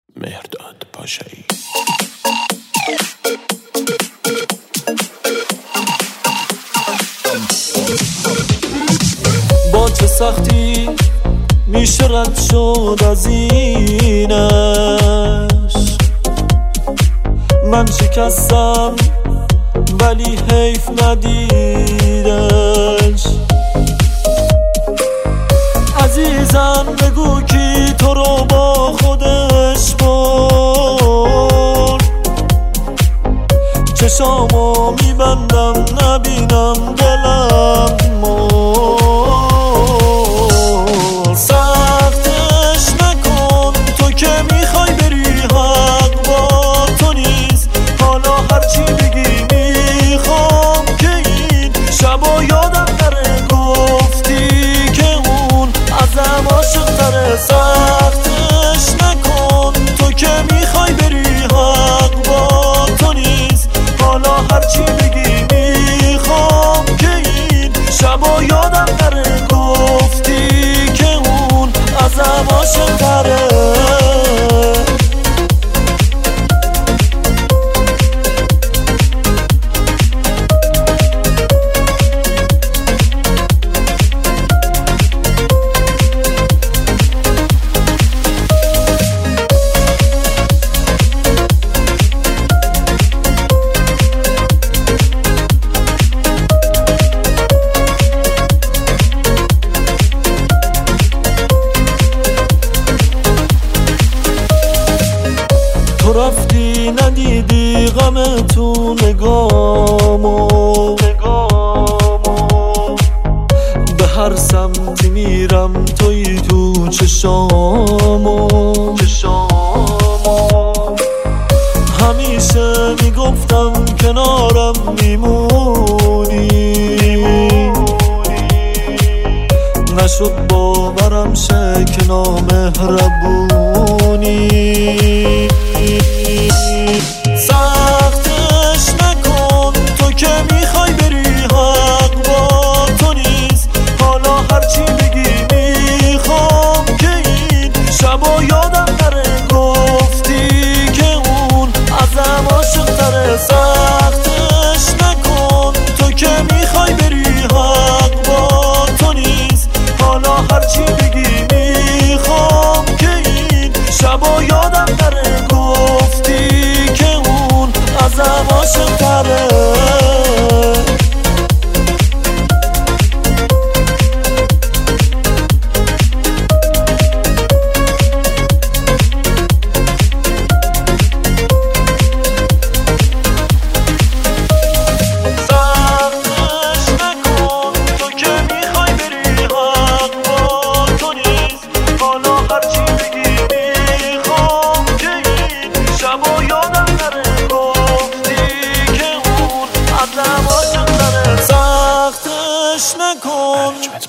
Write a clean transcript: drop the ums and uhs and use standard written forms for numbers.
مهرداد پاشایی. با چه سختی میشه رد شد از اینش، من شکستم ولی حیف ندیدش. عزیزم بگو کی تو رو با خودش برد، چشامو میبندم نبینم دلم مرد. سختش نکن تو که میخوای بری، حق با تو نیست. حالا هرچی بگی میخوام که این شبا یادم نره گفتی که اون ازم عاشق تره. سختش نکن تو که میخوای بری، حق با تو نیست. حالا هرچی بگی میخوام که این شبا یادم نره گفتی که اون ازم عاشق تره. تو رفتی ندیدی غم تو نگامو، به هر سمتی میرم توی تو چشامو. همیشه میگفتم کنارم میمونی، نشد باورم شه که نامهربونی. سختش نکن تو که میخوای بری، حق با تو نیست. حالا هرچی بگی میخوام که این شبا یادم نره گفتی که اون ازم عاشق تره. سختش نکن تو که میخوای بری، حق با تو نیست. حالا هرچی بگی میخوام که این شبا یادم نره گفتی که اون ازم عاشق تره. سختش نکن